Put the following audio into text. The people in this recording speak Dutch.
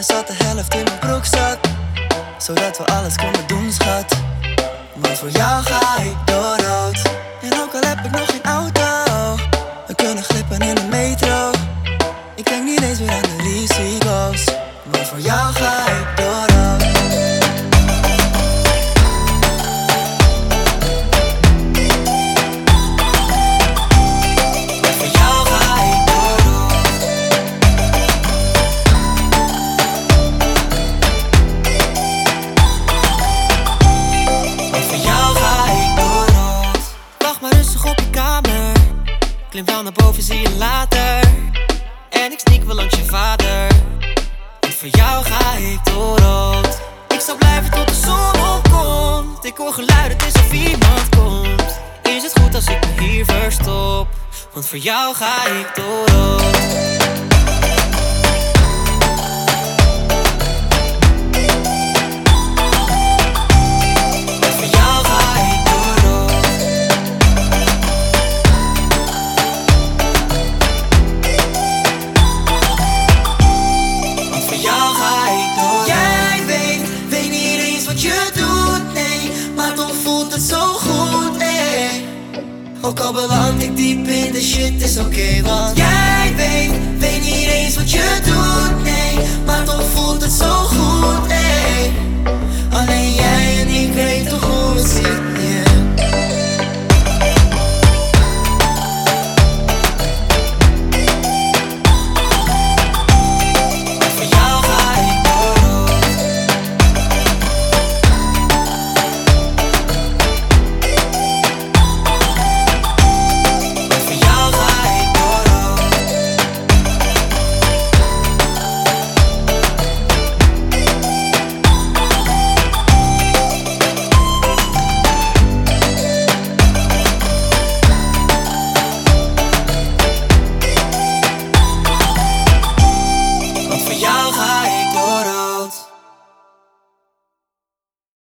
Er zat de helft in mijn broekzak, zodat we alles konden doen, schat. Want voor jou ga ik door rood. En ook al heb ik nog geen auto, we kunnen glippen in de metro. Ik denk niet eens meer aan de risico's, maar voor jou ga ik door rood. Klim wel naar boven, zie je later. En ik sneak wel langs je vader. Want voor jou ga ik door rood. Ik zal blijven tot de zon opkomt. Ik hoor geluiden, het is of iemand komt. Is het goed als ik me hier verstop? Want voor jou ga ik door rood. Ook al beland ik diep in de shit is oké, want jij weet niet eens wat je doet, nee. Maar toch voelt het zo goed, nee.